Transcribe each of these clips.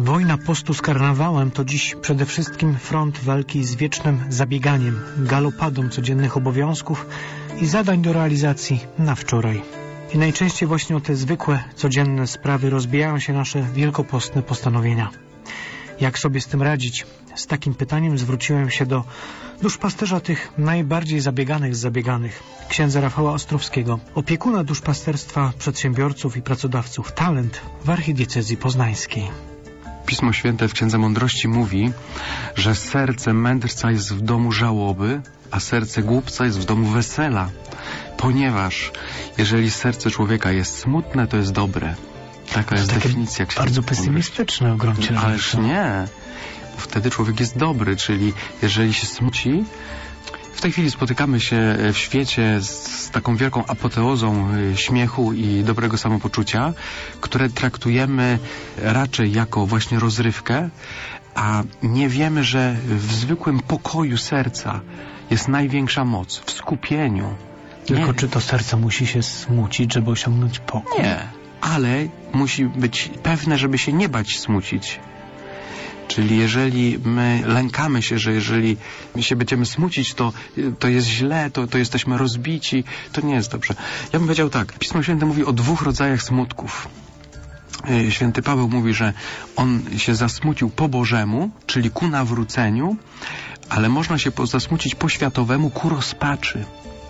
Wojna postu z karnawałem to dziś przede wszystkim front walki z wiecznym zabieganiem, galopadą codziennych obowiązków i zadań do realizacji na wczoraj. I najczęściej właśnie o te zwykłe, codzienne sprawy rozbijają się nasze wielkopostne postanowienia. Jak sobie z tym radzić? Z takim pytaniem zwróciłem się do duszpasterza tych najbardziej zabieganych z zabieganych, księdza Rafała Ostrowskiego, opiekuna duszpasterstwa przedsiębiorców i pracodawców Talent w archidiecezji poznańskiej. Pismo Święte w Księdze Mądrości mówi, że serce mędrca jest w domu żałoby, a serce głupca jest w domu wesela. Ponieważ jeżeli serce człowieka jest smutne, to jest dobre. Taka jest definicja Księgi bardzo pesymistyczne w gruncie rzeczy. Ależ nie. Wtedy człowiek jest dobry, czyli jeżeli się smuci... W tej chwili spotykamy się w świecie z taką wielką apoteozą śmiechu i dobrego samopoczucia, które traktujemy raczej jako właśnie rozrywkę, a nie wiemy, że w zwykłym pokoju serca jest największa moc, w skupieniu. Tylko czy to serce musi się smucić, żeby osiągnąć pokój? Nie, ale musi być pewne, żeby się nie bać smucić. Czyli jeżeli my lękamy się, że jeżeli my się będziemy smucić, to jest źle, to jesteśmy rozbici, to nie jest dobrze. Ja bym powiedział tak, Pismo Święte mówi o 2 rodzajach smutków. Święty Paweł mówi, że on się zasmucił po Bożemu, czyli ku nawróceniu, ale można się zasmucić po światowemu, ku rozpaczy.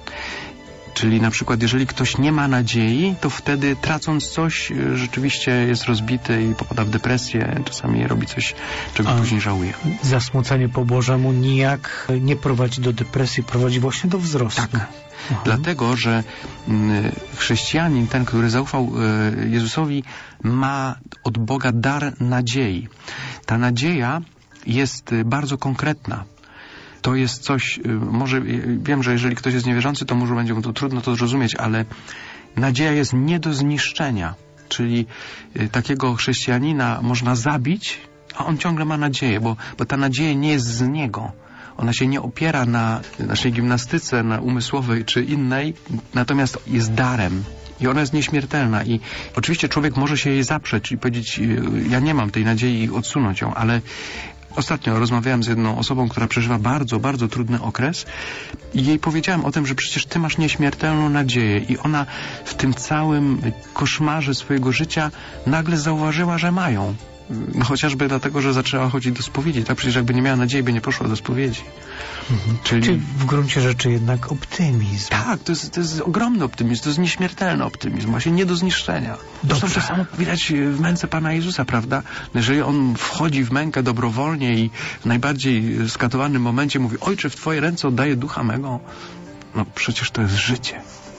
Czyli na przykład jeżeli ktoś nie ma nadziei, to wtedy tracąc coś rzeczywiście jest rozbity i popada w depresję, czasami robi coś, czego później żałuje. Zasmucenie po Bożemu nijak nie prowadzi do depresji, prowadzi właśnie do wzrostu. Tak. Dlatego, że chrześcijanin, ten, który zaufał Jezusowi, ma od Boga dar nadziei. Ta nadzieja jest bardzo konkretna. To jest coś, może wiem, że jeżeli ktoś jest niewierzący, to może będzie mu to trudno to zrozumieć, ale nadzieja jest nie do zniszczenia. Czyli takiego chrześcijanina można zabić, a on ciągle ma nadzieję, bo ta nadzieja nie jest z niego. Ona się nie opiera na naszej gimnastyce, na umysłowej czy innej, natomiast jest darem. I ona jest nieśmiertelna. I oczywiście człowiek może się jej zaprzeć i powiedzieć, ja nie mam tej nadziei i odsunąć ją, ale ostatnio rozmawiałem z jedną osobą, która przeżywa bardzo, bardzo trudny okres i jej powiedziałem o tym, że przecież ty masz nieśmiertelną nadzieję i ona w tym całym koszmarze swojego życia nagle zauważyła, że mają. No chociażby dlatego, że zaczęła chodzić do spowiedzi. Tak przecież jakby nie miała nadziei, by nie poszła do spowiedzi. Czyli w gruncie rzeczy jednak optymizm. Tak, to jest ogromny optymizm, to jest nieśmiertelny optymizm, właśnie nie do zniszczenia. Zresztą to samo widać w męce Pana Jezusa, prawda? Jeżeli On wchodzi w mękę dobrowolnie i w najbardziej skatowanym momencie mówi, Ojcze, w Twoje ręce oddaję ducha mego, no przecież to jest życie.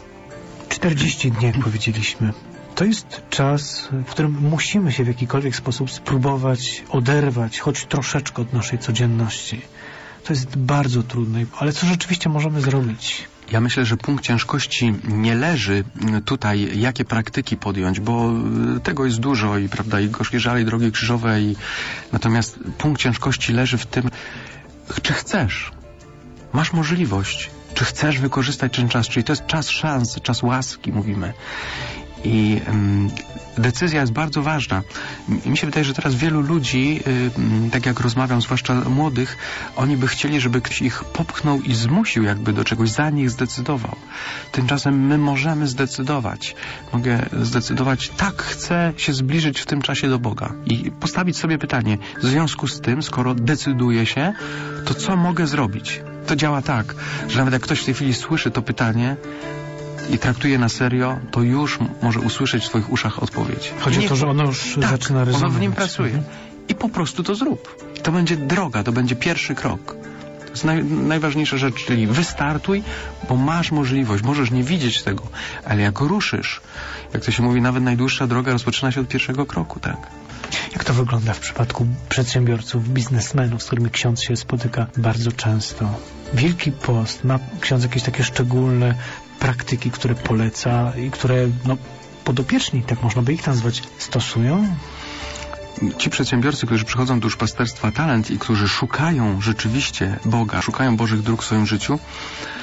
40 dni, jak powiedzieliśmy. To jest czas, w którym musimy się w jakikolwiek sposób spróbować oderwać choć troszeczkę od naszej codzienności. To jest bardzo trudne, ale co rzeczywiście możemy zrobić? Ja myślę, że punkt ciężkości nie leży tutaj, jakie praktyki podjąć, bo tego jest dużo i prawda, i gorzkie żale, i drogi krzyżowe, natomiast punkt ciężkości leży w tym, czy chcesz, masz możliwość, czy chcesz wykorzystać ten czas, czyli to jest czas szans, czas łaski, mówimy. I decyzja jest bardzo ważna. Mi się wydaje, że teraz wielu ludzi, tak jak rozmawiam, zwłaszcza młodych, oni by chcieli, żeby ktoś ich popchnął i zmusił jakby do czegoś, za nich zdecydował. Tymczasem my możemy zdecydować. Mogę zdecydować, tak chcę się zbliżyć w tym czasie do Boga. I postawić sobie pytanie, w związku z tym, skoro decyduję się, to co mogę zrobić? To działa tak, że nawet jak ktoś w tej chwili słyszy to pytanie, i traktuje na serio, to już może usłyszeć w swoich uszach odpowiedź. Chodzi o to, że ono już zaczyna rezonować. Ono w nim pracuje. I po prostu to zrób. I to będzie droga, to będzie pierwszy krok. To jest najważniejsza rzecz, czyli wystartuj, bo masz możliwość, możesz nie widzieć tego, ale jak ruszysz, jak to się mówi, nawet najdłuższa droga rozpoczyna się od pierwszego kroku, tak? Jak to wygląda w przypadku przedsiębiorców, biznesmenów, z którymi ksiądz się spotyka bardzo często? Wielki Post, ma ksiądz jakieś takie szczególne praktyki, które poleca i które podopieczni, tak można by ich nazwać, stosują? Ci przedsiębiorcy, którzy przychodzą do duszpasterstwa Talent i którzy szukają rzeczywiście Boga, szukają Bożych dróg w swoim życiu,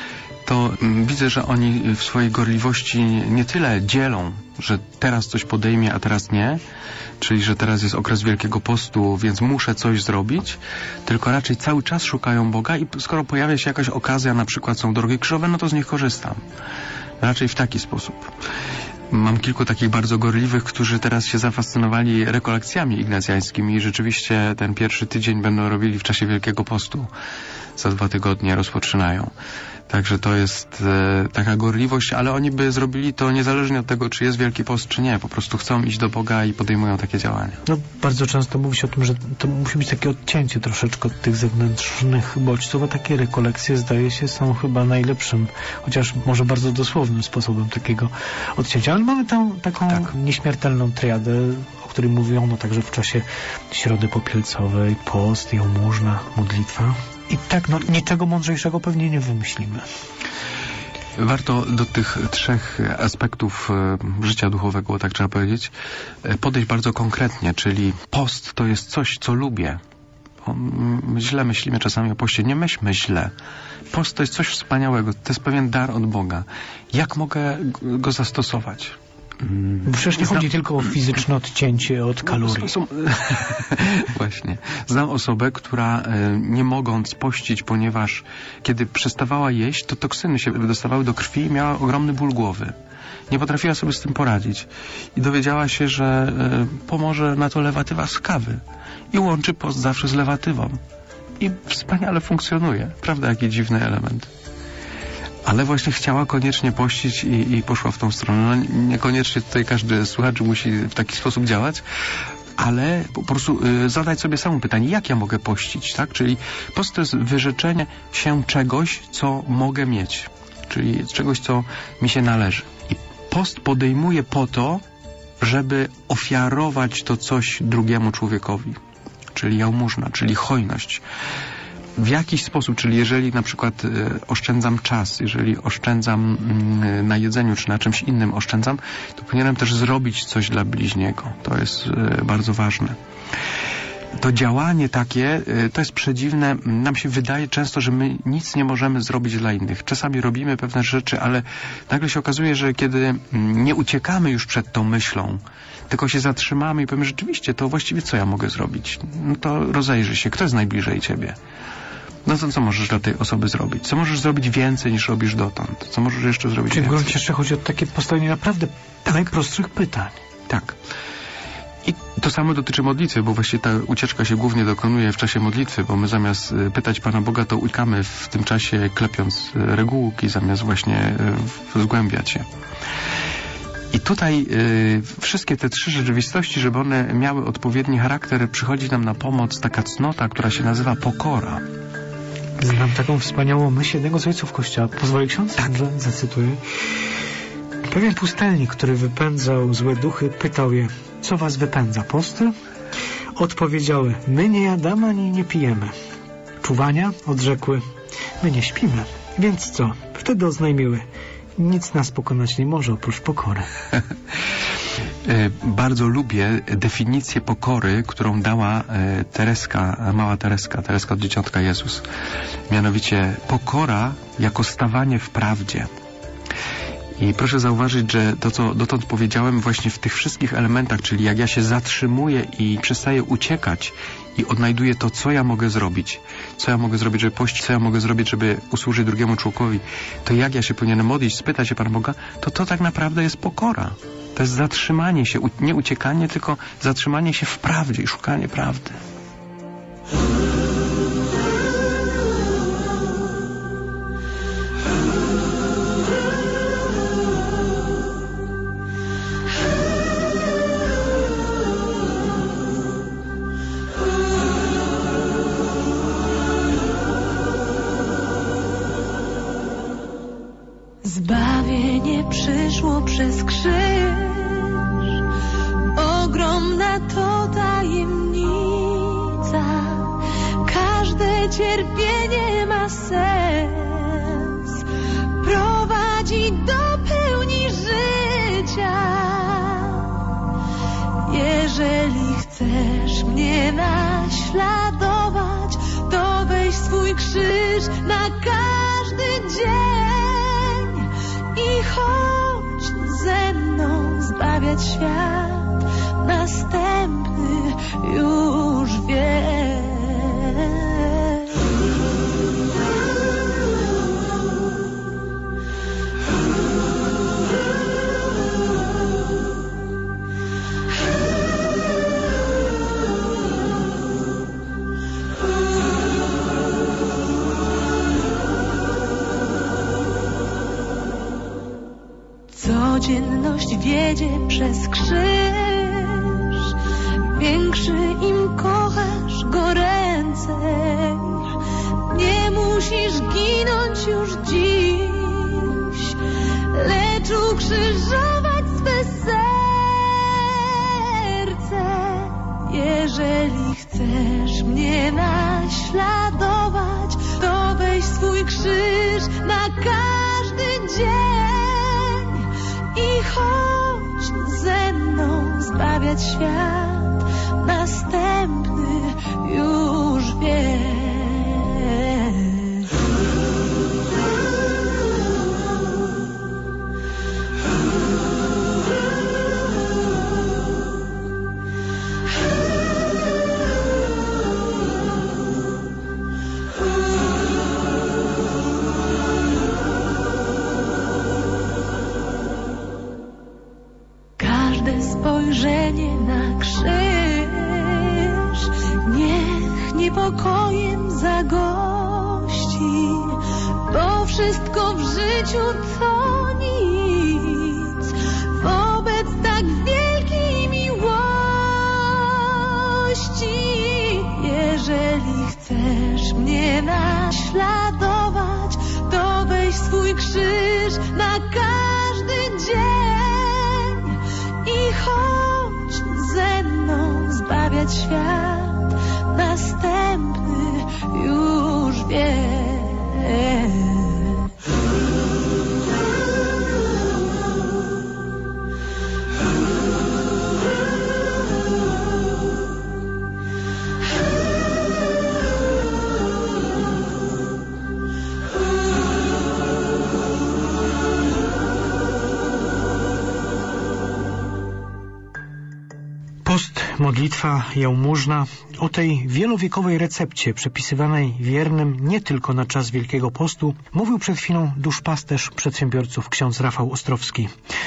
to widzę, że oni w swojej gorliwości nie tyle dzielą, że teraz coś podejmie, a teraz nie, czyli że teraz jest okres Wielkiego Postu, więc muszę coś zrobić, tylko raczej cały czas szukają Boga i skoro pojawia się jakaś okazja, na przykład są drogi krzyżowe, no to z nich korzystam. Raczej w taki sposób. Mam kilku takich bardzo gorliwych, którzy teraz się zafascynowali rekolekcjami ignacjańskimi i rzeczywiście ten pierwszy tydzień będą robili w czasie Wielkiego Postu. Za 2 tygodnie rozpoczynają. Także to jest taka gorliwość, ale oni by zrobili to niezależnie od tego, czy jest Wielki Post, czy nie. Po prostu chcą iść do Boga i podejmują takie działania. No, bardzo często mówi się o tym, że to musi być takie odcięcie troszeczkę od tych zewnętrznych bodźców, a takie rekolekcje, zdaje się, są chyba najlepszym, chociaż może bardzo dosłownym sposobem takiego odcięcia. Ale mamy tam taką nieśmiertelną triadę, o której mówiono także w czasie Środy Popielcowej, post, jałmużna, modlitwa. I tak, no niczego mądrzejszego pewnie nie wymyślimy. Warto do tych 3 aspektów życia duchowego, tak trzeba powiedzieć, podejść bardzo konkretnie, czyli post to jest coś, co lubię. Źle myślimy czasami o poście. Nie myślmy źle. Post to jest coś wspaniałego. To jest pewien dar od Boga. Jak mogę go zastosować? Bo przecież nie chodzi tylko o fizyczne odcięcie od kalorii. Właśnie. Znam osobę, która nie mogąc pościć, ponieważ kiedy przestawała jeść, to toksyny się dostawały do krwi i miała ogromny ból głowy. Nie potrafiła sobie z tym poradzić. I dowiedziała się, że pomoże na to lewatywa z kawy. I łączy post zawsze z lewatywą. I wspaniale funkcjonuje. Prawda, jaki dziwny element. Ale właśnie chciała koniecznie pościć i poszła w tą stronę. No, niekoniecznie tutaj każdy słuchacz musi w taki sposób działać, ale po prostu zadać sobie samo pytanie, jak ja mogę pościć, tak? Czyli post to jest wyrzeczenie się czegoś, co mogę mieć, czyli czegoś, co mi się należy. I post podejmuję po to, żeby ofiarować to coś drugiemu człowiekowi, czyli jałmużna, czyli hojność. W jakiś sposób, czyli jeżeli na przykład oszczędzam czas, jeżeli oszczędzam na jedzeniu, czy na czymś innym oszczędzam, to powinienem też zrobić coś dla bliźniego. To jest bardzo ważne. To działanie takie, to jest przedziwne. Nam się wydaje często, że my nic nie możemy zrobić dla innych. Czasami robimy pewne rzeczy, ale nagle się okazuje, że kiedy nie uciekamy już przed tą myślą, tylko się zatrzymamy i powiemy, rzeczywiście, to właściwie co ja mogę zrobić? No to rozejrzyj się, kto jest najbliżej ciebie? No to co możesz dla tej osoby zrobić? Co możesz zrobić więcej niż robisz dotąd? Co możesz jeszcze zrobić Czyli więcej? w gruncie rzeczy chodzi o takie postawienie naprawdę najprostszych pytań. Tak. I to samo dotyczy modlitwy, bo właściwie ta ucieczka się głównie dokonuje w czasie modlitwy, bo my zamiast pytać Pana Boga, to uciekamy w tym czasie klepiąc regułki, zamiast właśnie zgłębiać się. I tutaj wszystkie te 3 rzeczywistości, żeby one miały odpowiedni charakter, przychodzi nam na pomoc taka cnota, która się nazywa pokora. Znam taką wspaniałą myśl jednego z ojców Kościoła. Pozwoli ksiądz? Tak. Dobrze, zacytuję. Pewien pustelnik, który wypędzał złe duchy, pytał je, co was wypędza, posty? Odpowiedziały, my nie jadamy ani nie pijemy. Czuwania? Odrzekły, my nie śpimy. Więc co? Wtedy oznajmiły, nic nas pokonać nie może oprócz pokory. Bardzo lubię definicję pokory, którą dała Tereska, mała Tereska od Dzieciątka Jezus. Mianowicie pokora jako stawanie w prawdzie. I proszę zauważyć, że to, co dotąd powiedziałem właśnie w tych wszystkich elementach, czyli jak ja się zatrzymuję i przestaję uciekać i odnajduję to, co ja mogę zrobić, żeby pościć, co ja mogę zrobić, żeby usłużyć drugiemu człowiekowi, to jak ja się powinienem modlić, spytać się Pana Boga, to tak naprawdę jest pokora. To jest zatrzymanie się, nie uciekanie, tylko zatrzymanie się w prawdzie i szukanie prawdy. Zbawienie przyszło przez krzyż, ogromna to tajemnica. Każde cierpienie ma sens, prowadzi do pełni życia. Jeżeli chcesz mnie naśladować, to weź swój krzyż na każdy dzień. chodź ze mną zbawiać świat, następny już wie. Codzienność wiedzie przez krzyż, większy im kochasz go ręcej. Nie musisz ginąć już dziś, lecz ukrzyżować swe serce. Jeżeli chcesz mnie naśladować, to weź swój krzyż na każdy dzień. I chodź ze mną zbawiać świat, następny już wie. Spojrzenie na krzyż niech niepokojem zagości, bo wszystko w życiu to nic wobec tak wielkiej miłości. Jeżeli chcesz mnie naśladować, to weź swój krzyż na każdy dzień. I chodź ze mną zbawiać świat, następny już wie. Post, modlitwa, jałmużna. O tej wielowiekowej recepcie przepisywanej wiernym nie tylko na czas Wielkiego Postu mówił przed chwilą duszpasterz przedsiębiorców ksiądz Rafał Ostrowski.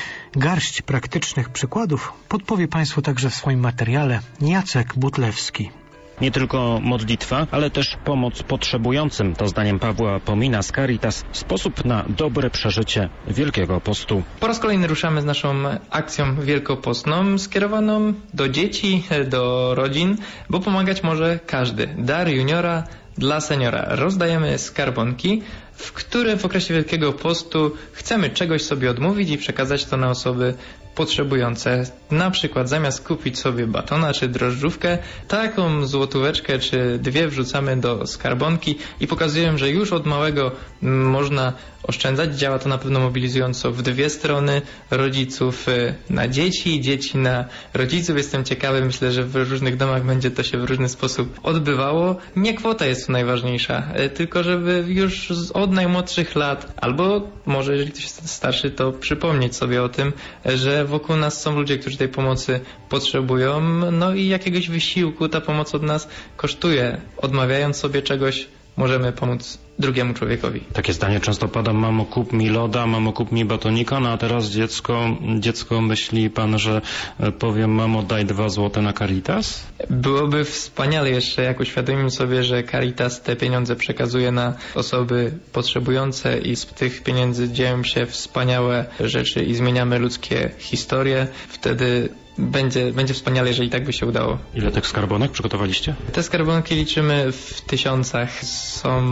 Garść praktycznych przykładów podpowie Państwu także w swoim materiale Jacek Butlewski. Nie tylko modlitwa, ale też pomoc potrzebującym. To zdaniem Pawła Pomina z Caritas sposób na dobre przeżycie Wielkiego Postu. Po raz kolejny ruszamy z naszą akcją wielkopostną skierowaną do dzieci, do rodzin, bo pomagać może każdy. Dar juniora dla seniora. Rozdajemy skarbonki, w które w okresie Wielkiego Postu chcemy czegoś sobie odmówić i przekazać to na osoby potrzebujące. Na przykład zamiast kupić sobie batona czy drożdżówkę, taką złotóweczkę czy dwie wrzucamy do skarbonki i pokazujemy, że już od małego można oszczędzać. Działa to na pewno mobilizująco w dwie strony, rodziców na dzieci, dzieci na rodziców. Jestem ciekawy, myślę, że w różnych domach będzie to się w różny sposób odbywało. Nie kwota jest tu najważniejsza, tylko żeby już od najmłodszych lat, albo może jeżeli ktoś jest starszy, to przypomnieć sobie o tym, że wokół nas są ludzie, którzy tej pomocy potrzebują, no i jakiegoś wysiłku ta pomoc od nas kosztuje. Odmawiając sobie czegoś, możemy pomóc drugiemu człowiekowi. Takie zdanie często pada: mamo, kup mi loda, mamo, kup mi batonika, no a teraz dziecko myśli pan, że powiem: mamo, daj 2 złote na Caritas? Byłoby wspaniale jeszcze, jak uświadomimy sobie, że Caritas te pieniądze przekazuje na osoby potrzebujące i z tych pieniędzy dzieją się wspaniałe rzeczy i zmieniamy ludzkie historie. Wtedy będzie wspaniale, jeżeli tak by się udało. Ile tych skarbonek przygotowaliście? Te skarbonki liczymy w tysiącach. Są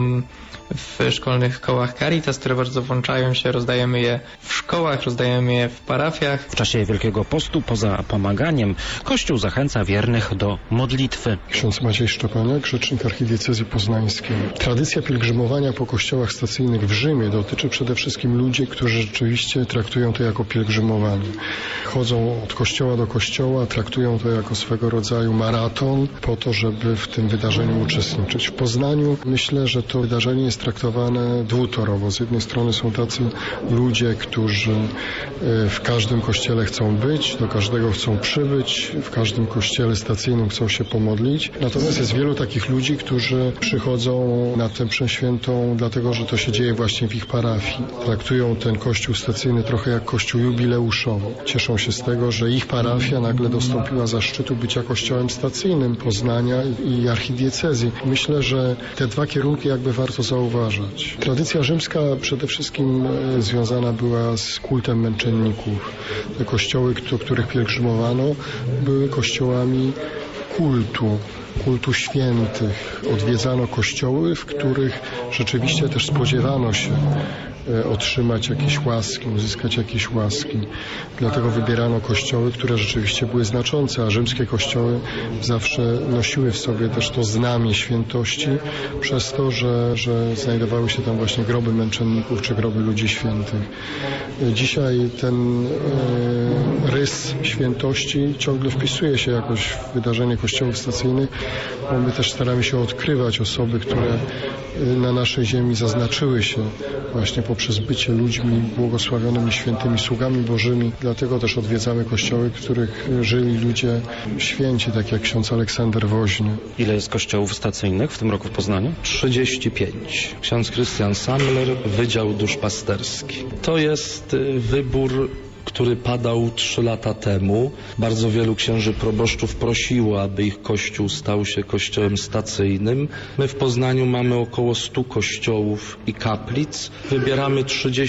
w szkolnych kołach Caritas, które bardzo włączają się. Rozdajemy je w szkołach, rozdajemy je w parafiach. W czasie Wielkiego Postu, poza pomaganiem, Kościół zachęca wiernych do modlitwy. Ksiądz Maciej Szczepaniak, rzecznik archidiecezji poznańskiej. Tradycja pielgrzymowania po kościołach stacyjnych w Rzymie dotyczy przede wszystkim ludzi, którzy rzeczywiście traktują to jako pielgrzymowanie. Chodzą od kościoła do kościoła, traktują to jako swego rodzaju maraton po to, żeby w tym wydarzeniu uczestniczyć. W Poznaniu myślę, że to wydarzenie jest traktowane dwutorowo. Z jednej strony są tacy ludzie, którzy w każdym kościele chcą być, do każdego chcą przybyć, w każdym kościele stacyjnym chcą się pomodlić. Natomiast jest wielu takich ludzi, którzy przychodzą na tę mszę świętą dlatego, że to się dzieje właśnie w ich parafii. Traktują ten kościół stacyjny trochę jak kościół jubileuszowy. Cieszą się z tego, że ich parafia nagle dostąpiła zaszczytu bycia kościołem stacyjnym Poznania i archidiecezji. Myślę, że te dwa kierunki jakby warto zauważać. Tradycja rzymska przede wszystkim związana była z kultem męczenników. Te kościoły, do których pielgrzymowano, były kościołami kultu świętych. Odwiedzano kościoły, w których rzeczywiście też spodziewano się otrzymać jakieś łaski, uzyskać jakieś łaski. Dlatego wybierano kościoły, które rzeczywiście były znaczące, a rzymskie kościoły zawsze nosiły w sobie też to znamię świętości przez to, że znajdowały się tam właśnie groby męczenników czy groby ludzi świętych. Dzisiaj ten rys świętości ciągle wpisuje się jakoś w wydarzenie kościołów stacyjnych, bo my też staramy się odkrywać osoby, które na naszej ziemi zaznaczyły się właśnie poprzez bycie ludźmi błogosławionymi, świętymi, sługami bożymi. Dlatego też odwiedzamy kościoły, w których żyli ludzie święci, tak jak ksiądz Aleksander Woźny. Ile jest kościołów stacyjnych w tym roku w Poznaniu? 35. Ksiądz Krystian Samler, Wydział Duszpasterski. To jest wybór, który padał 3 lata temu. Bardzo wielu księży proboszczów prosiło, aby ich kościół stał się kościołem stacyjnym. My w Poznaniu mamy około 100 kościołów i kaplic. Wybieramy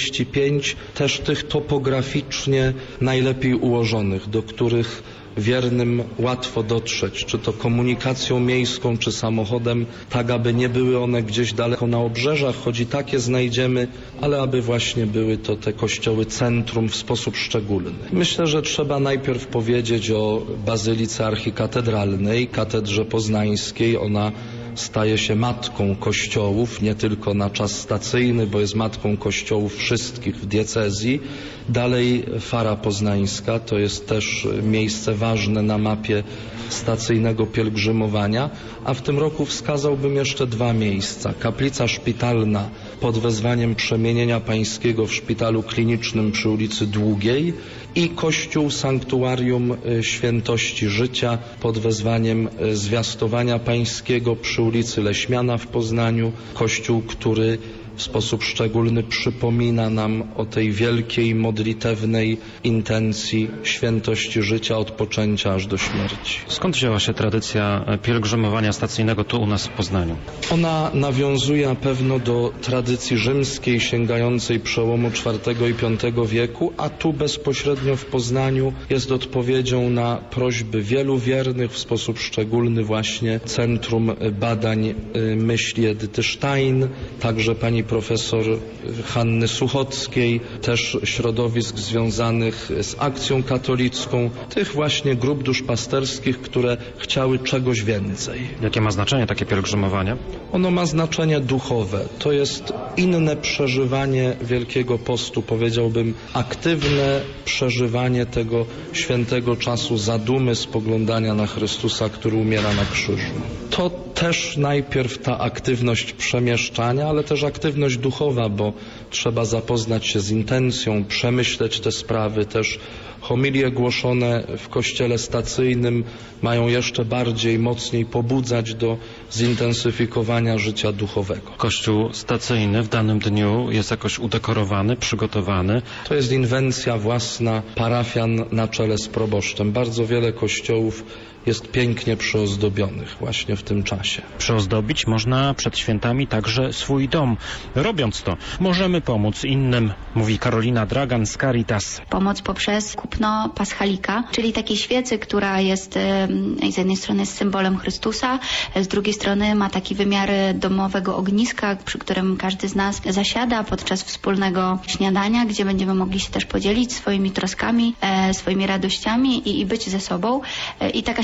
35, też tych topograficznie najlepiej ułożonych, do których wiernym łatwo dotrzeć, czy to komunikacją miejską, czy samochodem, tak aby nie były one gdzieś daleko na obrzeżach, choć i takie znajdziemy, ale aby właśnie były to te kościoły centrum w sposób szczególny. Myślę, że trzeba najpierw powiedzieć o Bazylice Archikatedralnej, Katedrze Poznańskiej. Ona staje się matką kościołów, nie tylko na czas stacyjny, bo jest matką kościołów wszystkich w diecezji. Dalej Fara Poznańska, to jest też miejsce ważne na mapie stacyjnego pielgrzymowania, a w tym roku wskazałbym jeszcze 2 miejsca. Kaplica Szpitalna pod wezwaniem Przemienienia Pańskiego w Szpitalu Klinicznym przy ulicy Długiej i Kościół Sanktuarium Świętości Życia pod wezwaniem Zwiastowania Pańskiego przy ulicy Leśmiana w Poznaniu. Kościół, który w sposób szczególny przypomina nam o tej wielkiej, modlitewnej intencji świętości życia od poczęcia aż do śmierci. Skąd wzięła się tradycja pielgrzymowania stacyjnego tu u nas w Poznaniu? Ona nawiązuje na pewno do tradycji rzymskiej sięgającej przełomu IV i V wieku, a tu bezpośrednio w Poznaniu jest odpowiedzią na prośby wielu wiernych, w sposób szczególny właśnie Centrum Badań Myśli Edyty Stein, także pani profesor Hanny Suchockiej, też środowisk związanych z Akcją Katolicką, tych właśnie grup duszpasterskich, które chciały czegoś więcej. Jakie ma znaczenie takie pielgrzymowanie? Ono ma znaczenie duchowe. To jest inne przeżywanie Wielkiego Postu, powiedziałbym aktywne przeżywanie tego świętego czasu zadumy, spoglądania na Chrystusa, który umiera na krzyżu. To też najpierw ta aktywność przemieszczania, ale też aktywność duchowa, bo trzeba zapoznać się z intencją, przemyśleć te sprawy. Też homilie głoszone w kościele stacyjnym mają jeszcze bardziej, mocniej pobudzać do zintensyfikowania życia duchowego. Kościół stacyjny w danym dniu jest jakoś udekorowany, przygotowany. To jest inwencja własna parafian na czele z proboszczem. Bardzo wiele kościołów jest pięknie przyozdobionych właśnie w tym czasie. Przyozdobić można przed świętami także swój dom. Robiąc to, możemy pomóc innym, mówi Karolina Dragan z Caritas. Pomoc poprzez kupno paschalika, czyli takiej świecy, która jest z jednej strony symbolem Chrystusa, z drugiej strony ma taki wymiar domowego ogniska, przy którym każdy z nas zasiada podczas wspólnego śniadania, gdzie będziemy mogli się też podzielić swoimi troskami, swoimi radościami i być ze sobą. I taka świeca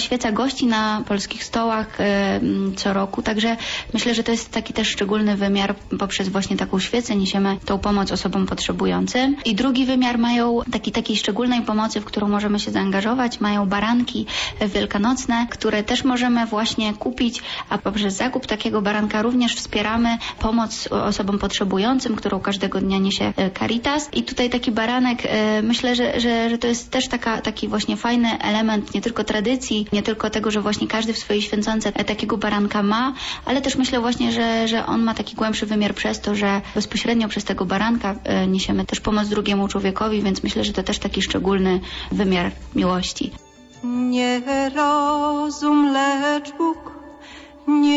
świeca gości na polskich stołach co roku, także myślę, że to jest taki też szczególny wymiar. Poprzez właśnie taką świecę niesiemy tą pomoc osobom potrzebującym. I drugi wymiar mają takiej szczególnej pomocy, w którą możemy się zaangażować. Mają baranki wielkanocne, które też możemy właśnie kupić, a poprzez zakup takiego baranka również wspieramy pomoc osobom potrzebującym, którą każdego dnia niesie Caritas. I tutaj taki baranek, myślę, że to jest też taki właśnie fajny element nie tylko tradycji, nie tylko tego, że właśnie każdy w swojej święconce takiego baranka ma, ale też myślę właśnie, że on ma taki głębszy wymiar przez to, że bezpośrednio przez tego baranka niesiemy też pomoc drugiemu człowiekowi, więc myślę, że to też taki szczególny wymiar miłości. Nie rozum, lecz Bóg, nie...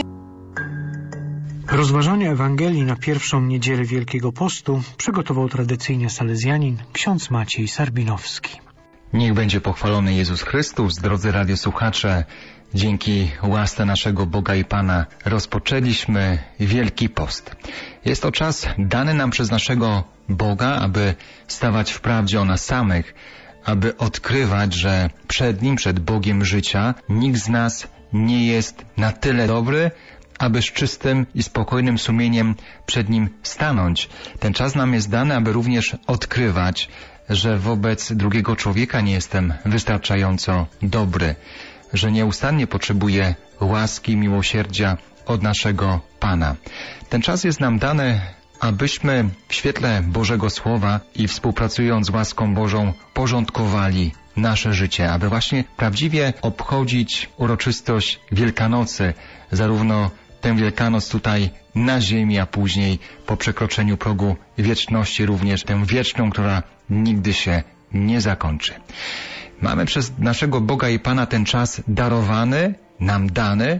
Rozważanie Ewangelii na pierwszą niedzielę Wielkiego Postu przygotował tradycyjnie salezjanin ksiądz Maciej Sarbinowski. Niech będzie pochwalony Jezus Chrystus, drodzy radiosłuchacze. Dzięki łasce naszego Boga i Pana rozpoczęliśmy Wielki Post. Jest to czas dany nam przez naszego Boga, aby stawać w prawdzie o nas samych, aby odkrywać, że przed Nim, przed Bogiem życia, nikt z nas nie jest na tyle dobry, aby z czystym i spokojnym sumieniem przed Nim stanąć. Ten czas nam jest dany, aby również odkrywać, że wobec drugiego człowieka nie jestem wystarczająco dobry, że nieustannie potrzebuję łaski, miłosierdzia od naszego Pana. Ten czas jest nam dany, abyśmy w świetle Bożego Słowa i współpracując z łaską Bożą porządkowali nasze życie, aby właśnie prawdziwie obchodzić uroczystość Wielkanocy, zarówno tę Wielkanoc tutaj na ziemi, a później po przekroczeniu progu wieczności również tę wieczną, która nigdy się nie zakończy. Mamy przez naszego Boga i Pana ten czas darowany, nam dany,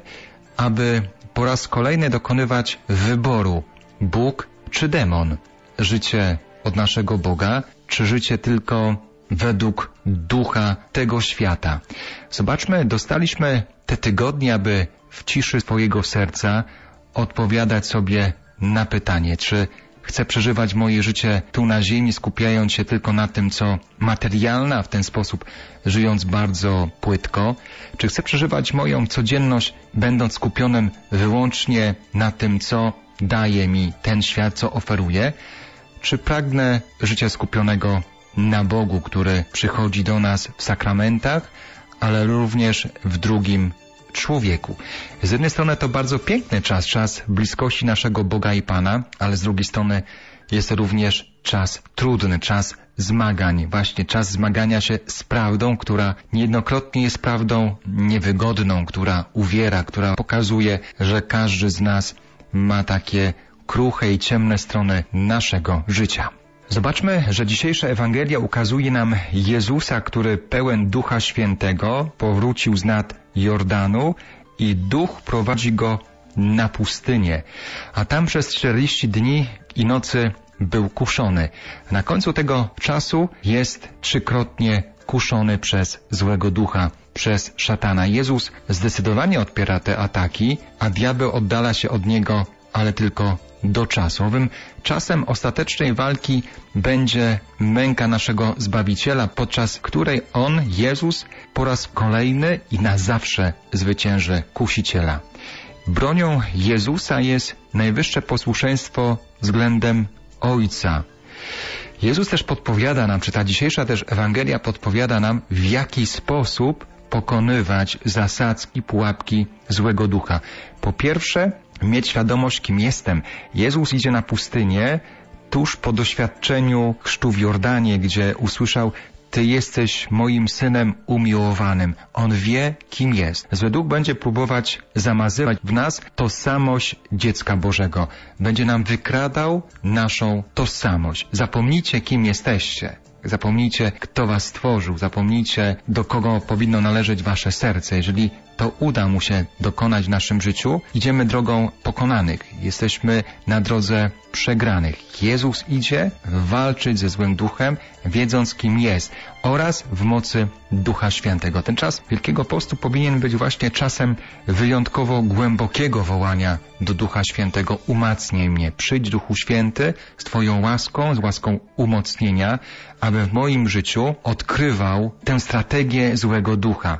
aby po raz kolejny dokonywać wyboru Bóg czy demon. Życie od naszego Boga, czy życie tylko według ducha tego świata. Zobaczmy, dostaliśmy te tygodnie, aby w ciszy swojego serca odpowiadać sobie na pytanie, czy chcę przeżywać moje życie tu na ziemi, skupiając się tylko na tym, co materialne, a w ten sposób żyjąc bardzo płytko, czy chcę przeżywać moją codzienność, będąc skupionym wyłącznie na tym, co daje mi ten świat, co oferuje, czy pragnę życia skupionego na Bogu, który przychodzi do nas w sakramentach, ale również w drugim człowieku. Z jednej strony to bardzo piękny czas bliskości naszego Boga i Pana, ale z drugiej strony jest to również czas trudny, czas zmagań, właśnie czas zmagania się z prawdą, która niejednokrotnie jest prawdą niewygodną, która uwiera, która pokazuje, że każdy z nas ma takie kruche i ciemne strony naszego życia. Zobaczmy, że dzisiejsza Ewangelia ukazuje nam Jezusa, który pełen Ducha Świętego powrócił z nad Jordanu i Duch prowadzi Go na pustynię, a tam przez 40 dni i nocy był kuszony. Na końcu tego czasu jest trzykrotnie kuszony przez złego ducha, przez szatana. Jezus zdecydowanie odpiera te ataki, a diabeł oddala się od Niego, ale tylko do czasu. Owym czasem ostatecznej walki będzie męka naszego Zbawiciela, podczas której On, Jezus, po raz kolejny i na zawsze zwycięży kusiciela. Bronią Jezusa jest najwyższe posłuszeństwo względem Ojca. Jezus też podpowiada nam, czy ta dzisiejsza też Ewangelia podpowiada nam, w jaki sposób pokonywać zasadzki, pułapki złego ducha. Po pierwsze, mieć świadomość, kim jestem. Jezus idzie na pustynię tuż po doświadczeniu chrztu w Jordanie, gdzie usłyszał: Ty jesteś moim Synem umiłowanym. On wie, kim jest. Zły duch będzie próbować zamazywać w nas tożsamość dziecka Bożego. Będzie nam wykradał naszą tożsamość. Zapomnijcie, kim jesteście. Zapomnijcie, kto was stworzył. Zapomnijcie, do kogo powinno należeć wasze serce. Jeżeli to uda mu się dokonać w naszym życiu, idziemy drogą pokonanych. Jesteśmy na drodze przegranych. Jezus idzie walczyć ze złym duchem, wiedząc, kim jest, oraz w mocy Ducha Świętego. Ten czas Wielkiego Postu powinien być właśnie czasem wyjątkowo głębokiego wołania do Ducha Świętego: umacnij mnie, przyjdź Duchu Święty z Twoją łaską, z łaską umocnienia, aby w moim życiu odkrywał tę strategię złego ducha.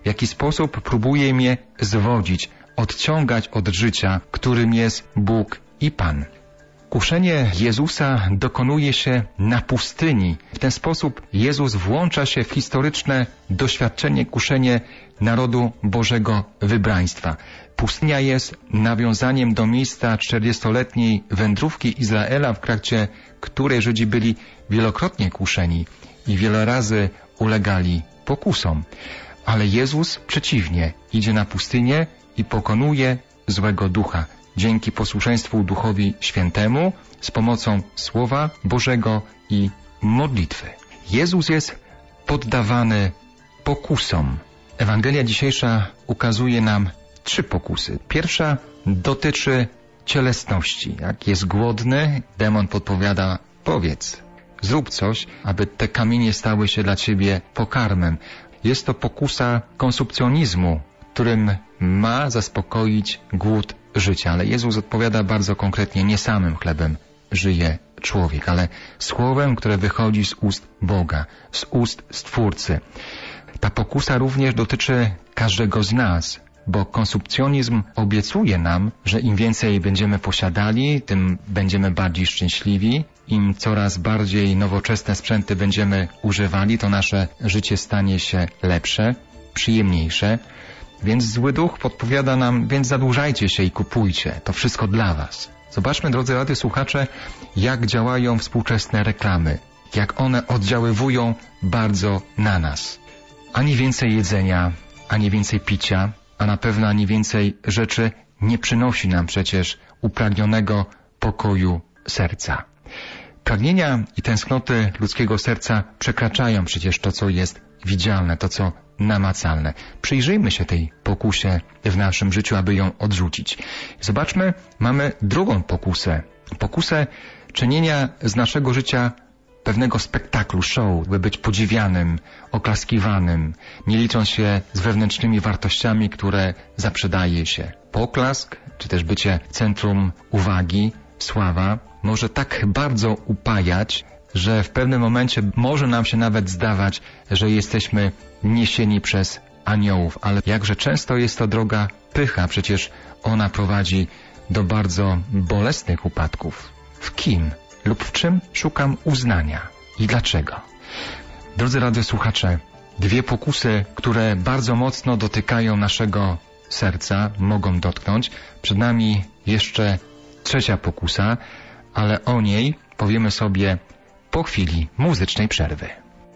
w jaki sposób próbuje mnie zwodzić, odciągać od życia, którym jest Bóg i Pan. Kuszenie Jezusa dokonuje się na pustyni. W ten sposób Jezus włącza się w historyczne doświadczenie, kuszenie narodu Bożego wybraństwa. Pustynia jest nawiązaniem do miejsca 40-letniej wędrówki Izraela, w trakcie której Żydzi byli wielokrotnie kuszeni i wiele razy ulegali pokusom. Ale Jezus przeciwnie, idzie na pustynię i pokonuje złego ducha. Dzięki posłuszeństwu Duchowi Świętemu, z pomocą Słowa Bożego i modlitwy. Jezus jest poddawany pokusom. Ewangelia dzisiejsza ukazuje nam 3 pokusy. Pierwsza dotyczy cielesności. Jak jest głodny, demon podpowiada: powiedz, zrób coś, aby te kamienie stały się dla ciebie pokarmem. Jest to pokusa konsumpcjonizmu, którym ma zaspokoić głód życia. Ale Jezus odpowiada bardzo konkretnie: nie samym chlebem żyje człowiek, ale słowem, które wychodzi z ust Boga, z ust Stwórcy. Ta pokusa również dotyczy każdego z nas, bo konsumpcjonizm obiecuje nam, że im więcej będziemy posiadali, tym będziemy bardziej szczęśliwi. Im coraz bardziej nowoczesne sprzęty będziemy używali, to nasze życie stanie się lepsze, przyjemniejsze. Więc zły duch podpowiada nam: więc zadłużajcie się i kupujcie, to wszystko dla was. Zobaczmy, drodzy radiosłuchacze, jak działają współczesne reklamy, jak one oddziaływują bardzo na nas. Ani więcej jedzenia, ani więcej picia, a na pewno ani więcej rzeczy nie przynosi nam przecież upragnionego pokoju serca. Pragnienia i tęsknoty ludzkiego serca przekraczają przecież to, co jest widzialne, to, co namacalne. Przyjrzyjmy się tej pokusie w naszym życiu, aby ją odrzucić. Zobaczmy, mamy drugą pokusę. Pokusę czynienia z naszego życia pewnego spektaklu, show, by być podziwianym, oklaskiwanym, nie licząc się z wewnętrznymi wartościami, które zaprzedaje się. Poklask, czy też bycie centrum uwagi, sława, może tak bardzo upajać, że w pewnym momencie może nam się nawet zdawać, że jesteśmy niesieni przez aniołów. Ale jakże często jest to droga pycha, przecież ona prowadzi do bardzo bolesnych upadków. W kim lub w czym szukam uznania i dlaczego? Drodzy radiosłuchacze, 2 pokusy, które bardzo mocno dotykają naszego serca, mogą dotknąć. Przed nami jeszcze 3 pokusa, ale o niej powiemy sobie po chwili muzycznej przerwy.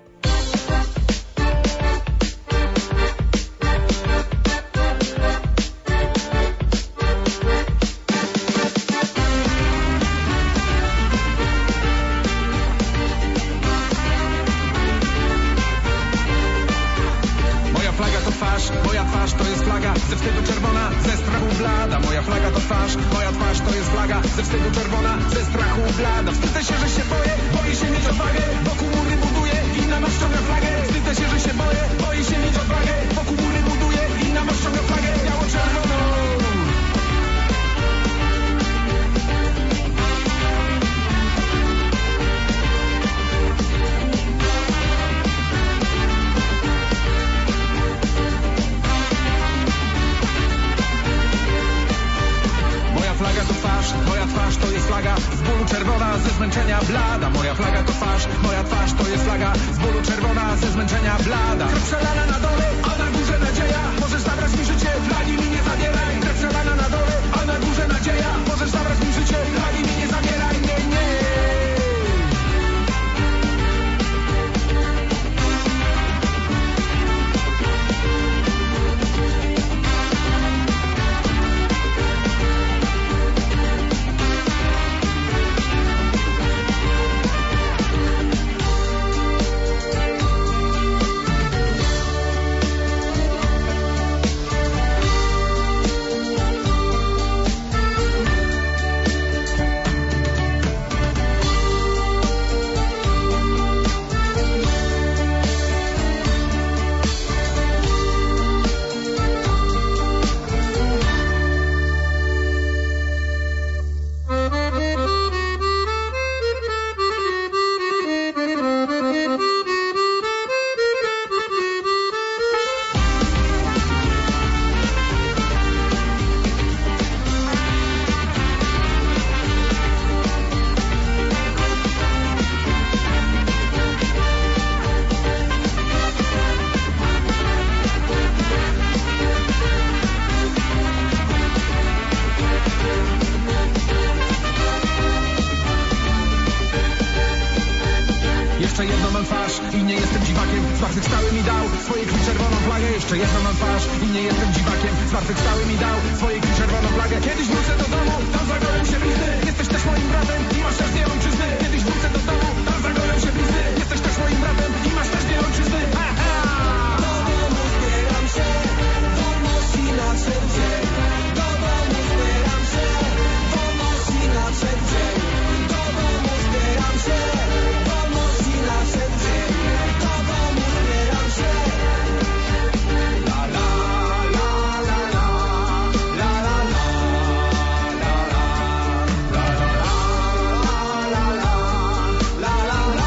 Moja twarz to jest flaga, ze wstydu czerwona, ze strachu blada. Moja flaga to twarz, moja twarz to jest flaga, ze wstydu czerwona, ze strachu blada. Wstydzę się, że się boję się mieć odwagę, wokół mury buduję i na nos ściąga flagę. Wstydzę się, że się boję się mieć odwagę, wokół mury buduję i na nos ściąga flagę biało-czerwoną. Moja twarz to jest flaga, z bólu czerwona, ze zmęczenia blada. Moja flaga to twarz, moja twarz to jest flaga, z bólu czerwona, ze zmęczenia blada. Krew przelana na dole, a na górze nadzieja, możesz zabrać mi życie, flagi mi nie zabieraj. Krew przelana na dole, a na górze nadzieja, możesz zabrać mi życie, flagi mi nie zabieraj, nie. Zmartwychwstały mi dał swoje krwi czerwoną flagę. Jeszcze jedną mam twarz i nie jestem dziwakiem. Zmartwychwstały mi dał swoje krwi czerwoną flagę. Kiedyś wrócę do domu, tam zagoją się blizny. Jesteś też moim bratem i masz też dwie ojczyzny. Kiedyś wrócę do domu, tam zagoją się blizny. Jesteś też moim bratem i masz też dwie ojczyzny. Do domu zbieram się, wolność i nadszedł dzień. Do domu zbieram się, wolność i nadszedł dzień. Do domu zbieram się, wolność i nadszedł dzień. Do domu zbieram się. La la la la la la la la la la la la.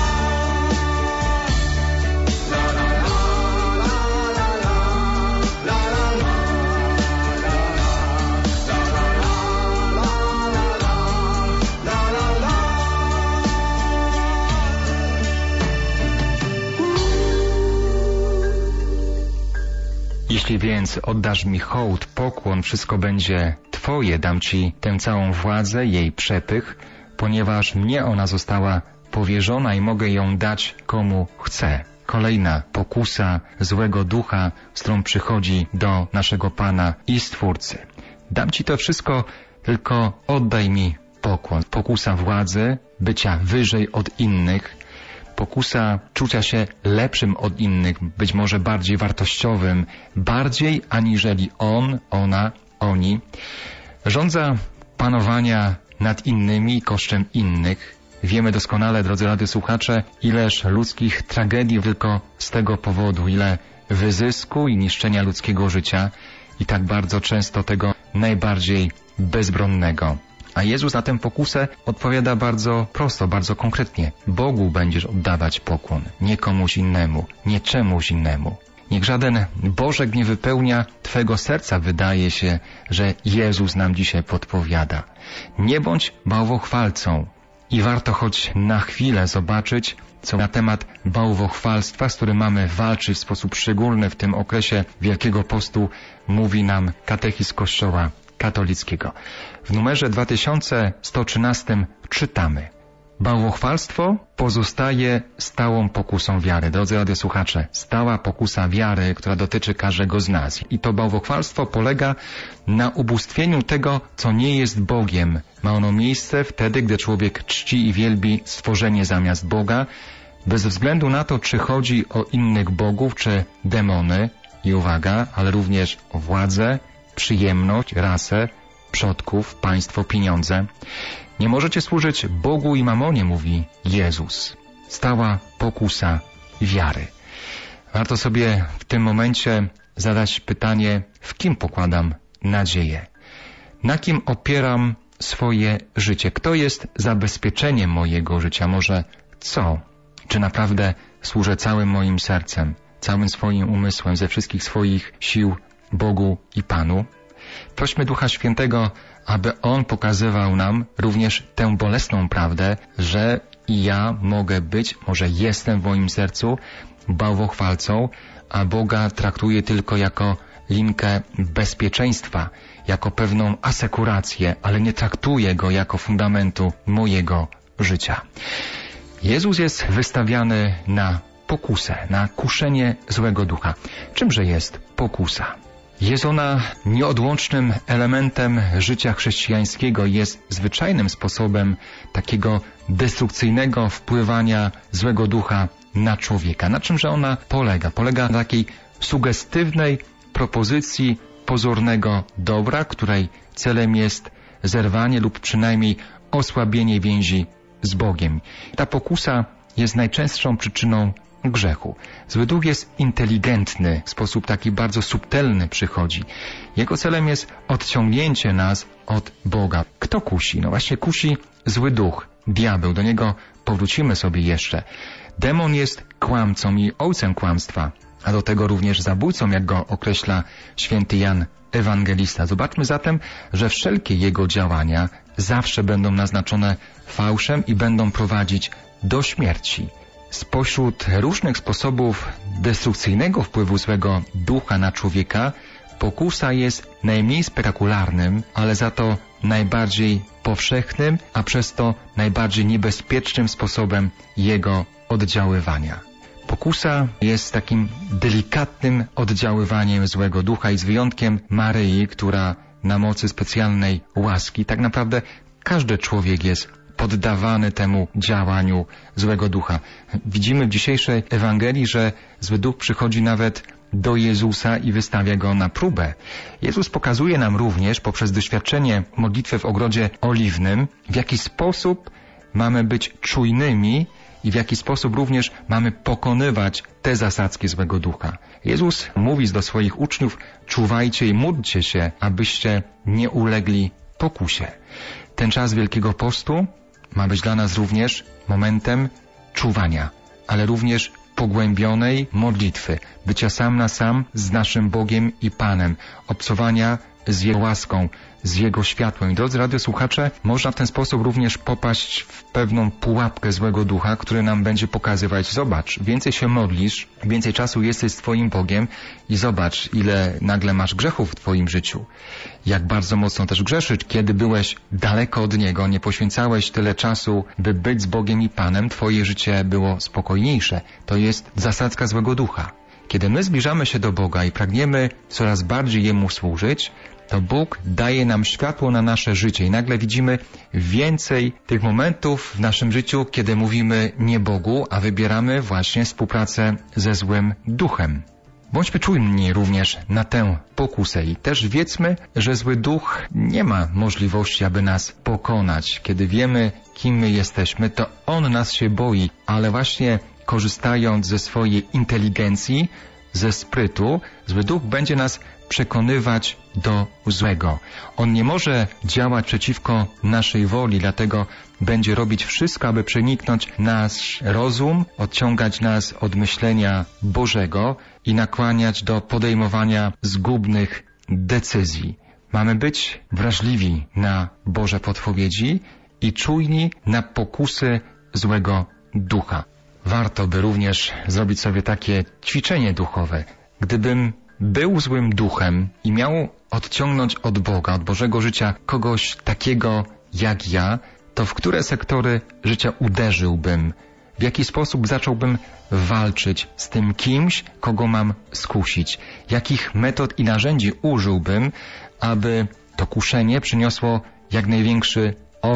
Jeśli więc oddasz mi hołd, pokłon, wszystko będzie Twoje, dam Ci tę całą władzę, jej przepych, ponieważ mnie ona została powierzona i mogę ją dać komu chcę. Kolejna pokusa złego ducha, z którą przychodzi do naszego Pana i Stwórcy. Dam Ci to wszystko, tylko oddaj mi pokłon. Pokusa władzy, bycia wyżej od innych, pokusa czucia się lepszym od innych, być może bardziej wartościowym, bardziej aniżeli on, ona, oni. Żądza panowania nad innymi kosztem innych. Wiemy doskonale, drodzy radiosłuchacze, ileż ludzkich tragedii tylko z tego powodu, ile wyzysku i niszczenia ludzkiego życia i tak bardzo często tego najbardziej bezbronnego. A Jezus na tę pokusę odpowiada bardzo prosto, bardzo konkretnie. Bogu będziesz oddawać pokłon, nie komuś innemu, nie czemuś innemu. Niech żaden Bożek nie wypełnia Twego serca, wydaje się, że Jezus nam dzisiaj podpowiada. Nie bądź bałwochwalcą. I warto choć na chwilę zobaczyć, co na temat bałwochwalstwa, z którym mamy walczyć w sposób szczególny w tym okresie Wielkiego Postu, mówi nam katechizm Kościoła katolickiego. W numerze 2113 czytamy: bałwochwalstwo pozostaje stałą pokusą wiary. Drodzy radiosłuchacze, stała pokusa wiary, która dotyczy każdego z nas. I to bałwochwalstwo polega na ubóstwieniu tego, co nie jest Bogiem. Ma ono miejsce wtedy, gdy człowiek czci i wielbi stworzenie zamiast Boga, bez względu na to, czy chodzi o innych bogów, czy demony. I uwaga, ale również o władzę, przyjemność, rasę, przodków, państwo, pieniądze. Nie możecie służyć Bogu i mamonie, mówi Jezus. Stała pokusa wiary. Warto sobie w tym momencie zadać pytanie, w kim pokładam nadzieję? Na kim opieram swoje życie? Kto jest zabezpieczeniem mojego życia? Może co? Czy naprawdę służę całym moim sercem, całym swoim umysłem, ze wszystkich swoich sił Bogu i Panu? Prośmy Ducha Świętego, aby On pokazywał nam również tę bolesną prawdę, że i ja mogę być, może jestem w moim sercu bałwochwalcą, a Boga traktuję tylko jako linkę bezpieczeństwa, jako pewną asekurację, ale nie traktuję Go jako fundamentu mojego życia. Jezus jest wystawiany na pokusę, na kuszenie złego ducha. Czymże jest pokusa? Jest ona nieodłącznym elementem życia chrześcijańskiego, jest zwyczajnym sposobem takiego destrukcyjnego wpływania złego ducha na człowieka. Na czymże ona polega? Polega na takiej sugestywnej propozycji pozornego dobra, której celem jest zerwanie lub przynajmniej osłabienie więzi z Bogiem. Ta pokusa jest najczęstszą przyczyną grzechu. Zły duch jest inteligentny, w sposób taki bardzo subtelny przychodzi. Jego celem jest odciągnięcie nas od Boga. Kto kusi? No właśnie kusi zły duch, diabeł. Do niego powrócimy sobie jeszcze. Demon jest kłamcą i ojcem kłamstwa, a do tego również zabójcą, jak go określa święty Jan Ewangelista. Zobaczmy zatem, że wszelkie jego działania zawsze będą naznaczone fałszem i będą prowadzić do śmierci. Spośród różnych sposobów destrukcyjnego wpływu złego ducha na człowieka, pokusa jest najmniej spektakularnym, ale za to najbardziej powszechnym, a przez to najbardziej niebezpiecznym sposobem jego oddziaływania. Pokusa jest takim delikatnym oddziaływaniem złego ducha i z wyjątkiem Maryi, która na mocy specjalnej łaski, tak naprawdę każdy człowiek jest poddawany temu działaniu złego ducha. Widzimy w dzisiejszej Ewangelii, że zły duch przychodzi nawet do Jezusa i wystawia go na próbę. Jezus pokazuje nam również poprzez doświadczenie modlitwy w Ogrodzie Oliwnym, w jaki sposób mamy być czujnymi i w jaki sposób również mamy pokonywać te zasadzki złego ducha. Jezus mówi do swoich uczniów: czuwajcie i módlcie się, abyście nie ulegli pokusie. Ten czas Wielkiego Postu ma być dla nas również momentem czuwania, ale również pogłębionej modlitwy, bycia sam na sam z naszym Bogiem i Panem, obcowania z Jego łaską, z Jego światłem. I drodzy radiosłuchacze, można w ten sposób również popaść w pewną pułapkę złego ducha, który nam będzie pokazywać: zobacz, więcej się modlisz, więcej czasu jesteś z Twoim Bogiem i zobacz, ile nagle masz grzechów w Twoim życiu. Jak bardzo mocno też grzeszysz, kiedy byłeś daleko od Niego, nie poświęcałeś tyle czasu, by być z Bogiem i Panem, Twoje życie było spokojniejsze. To jest zasadzka złego ducha. Kiedy my zbliżamy się do Boga i pragniemy coraz bardziej Jemu służyć, to Bóg daje nam światło na nasze życie i nagle widzimy więcej tych momentów w naszym życiu, kiedy mówimy nie Bogu, a wybieramy właśnie współpracę ze złym duchem. Bądźmy czujni również na tę pokusę i też wiedzmy, że zły duch nie ma możliwości, aby nas pokonać. Kiedy wiemy, kim my jesteśmy, to on nas się boi, ale właśnie korzystając ze swojej inteligencji, ze sprytu, zły duch będzie nas przekonywać do złego. On nie może działać przeciwko naszej woli, dlatego będzie robić wszystko, aby przeniknąć nasz rozum, odciągać nas od myślenia Bożego i nakłaniać do podejmowania zgubnych decyzji. Mamy być wrażliwi na Boże podpowiedzi i czujni na pokusy złego ducha. Warto by również zrobić sobie takie ćwiczenie duchowe. Gdybym był złym duchem i miał odciągnąć od Boga, od Bożego życia kogoś takiego jak ja, to w które sektory życia uderzyłbym? W jaki sposób zacząłbym walczyć z tym kimś, kogo mam skusić? Jakich metod i narzędzi użyłbym, aby to kuszenie przyniosło jak największy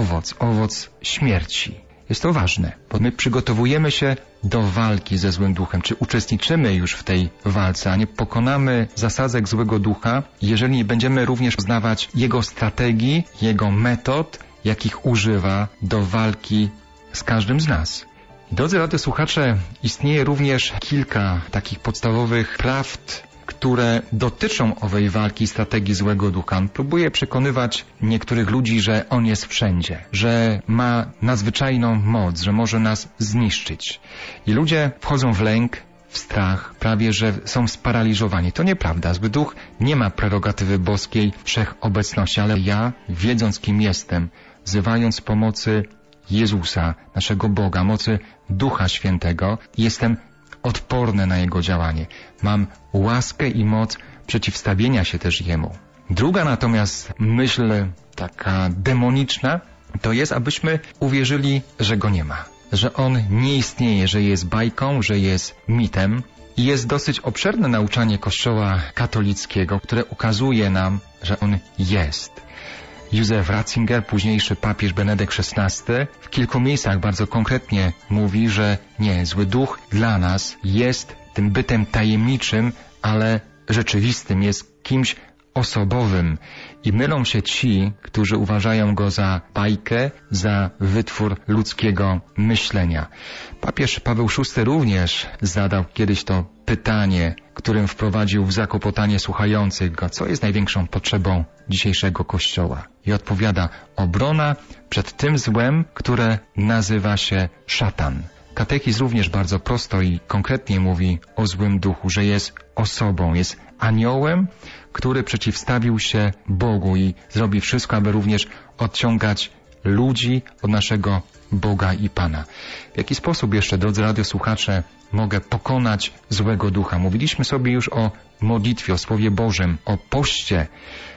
owoc śmierci? Jest to ważne, bo my przygotowujemy się do walki ze złym duchem. Czy uczestniczymy już w tej walce, a nie pokonamy zasadzek złego ducha, jeżeli nie będziemy również poznawać jego strategii, jego metod, jakich używa do walki z każdym z nas. Drodzy radiosłuchacze, istnieje również kilka takich podstawowych prawd, które dotyczą owej walki i strategii złego ducha. On próbuje przekonywać niektórych ludzi, że on jest wszędzie, że ma nadzwyczajną moc, że może nas zniszczyć. I ludzie wchodzą w lęk, w strach, prawie że są sparaliżowani. To nieprawda. Zły duch nie ma prerogatywy boskiej wszechobecności, ale ja, wiedząc kim jestem, wzywając pomocy Jezusa, naszego Boga, mocy Ducha Świętego, jestem odporny na Jego działanie. Mam łaskę i moc przeciwstawienia się też Jemu. Druga natomiast myśl taka demoniczna to jest, abyśmy uwierzyli, że Go nie ma. Że On nie istnieje, że jest bajką, że jest mitem. I jest dosyć obszerne nauczanie Kościoła katolickiego, które ukazuje nam, że On jest. Józef Ratzinger, późniejszy papież Benedykt XVI, w kilku miejscach bardzo konkretnie mówi, że nie, zły duch dla nas jest tym bytem tajemniczym, ale rzeczywistym, jest kimś osobowym. I mylą się ci, którzy uważają go za bajkę, za wytwór ludzkiego myślenia. Papież Paweł VI również zadał kiedyś to pytanie, którym wprowadził w zakłopotanie słuchających go, co jest największą potrzebą dzisiejszego Kościoła. I odpowiada: obrona przed tym złem, które nazywa się szatan. Katechizm również bardzo prosto i konkretnie mówi o złym duchu, że jest osobą, jest aniołem, który przeciwstawił się Bogu i zrobi wszystko, aby również odciągać ludzi od naszego Boga i Pana. W jaki sposób jeszcze, drodzy radiosłuchacze, mogę pokonać złego ducha? Mówiliśmy sobie już o modlitwie, o Słowie Bożym, o poście.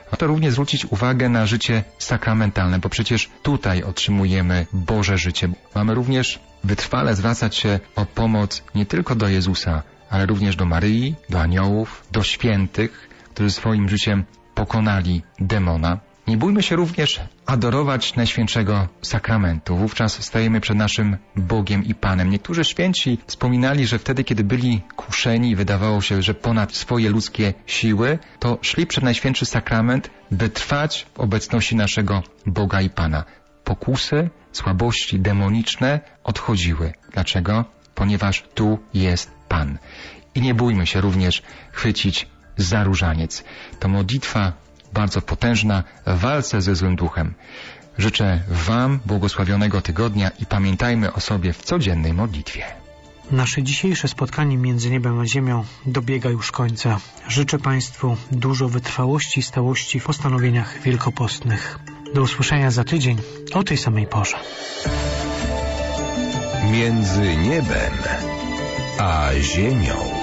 Warto również zwrócić uwagę na życie sakramentalne, bo przecież tutaj otrzymujemy Boże życie. Mamy również wytrwale zwracać się o pomoc nie tylko do Jezusa, ale również do Maryi, do aniołów, do świętych, którzy swoim życiem pokonali demona. Nie bójmy się również adorować Najświętszego Sakramentu. Wówczas stajemy przed naszym Bogiem i Panem. Niektórzy święci wspominali, że wtedy, kiedy byli kuszeni i wydawało się, że ponad swoje ludzkie siły, to szli przed Najświętszy Sakrament, by trwać w obecności naszego Boga i Pana. Pokusy, słabości demoniczne odchodziły. Dlaczego? Ponieważ tu jest Pan. I nie bójmy się również chwycić za różaniec. To modlitwa bardzo potężna w walce ze złym duchem. Życzę Wam błogosławionego tygodnia i pamiętajmy o sobie w codziennej modlitwie. Nasze dzisiejsze spotkanie między niebem a ziemią dobiega już końca. Życzę Państwu dużo wytrwałości i stałości w postanowieniach wielkopostnych. Do usłyszenia za tydzień o tej samej porze. Między niebem a ziemią.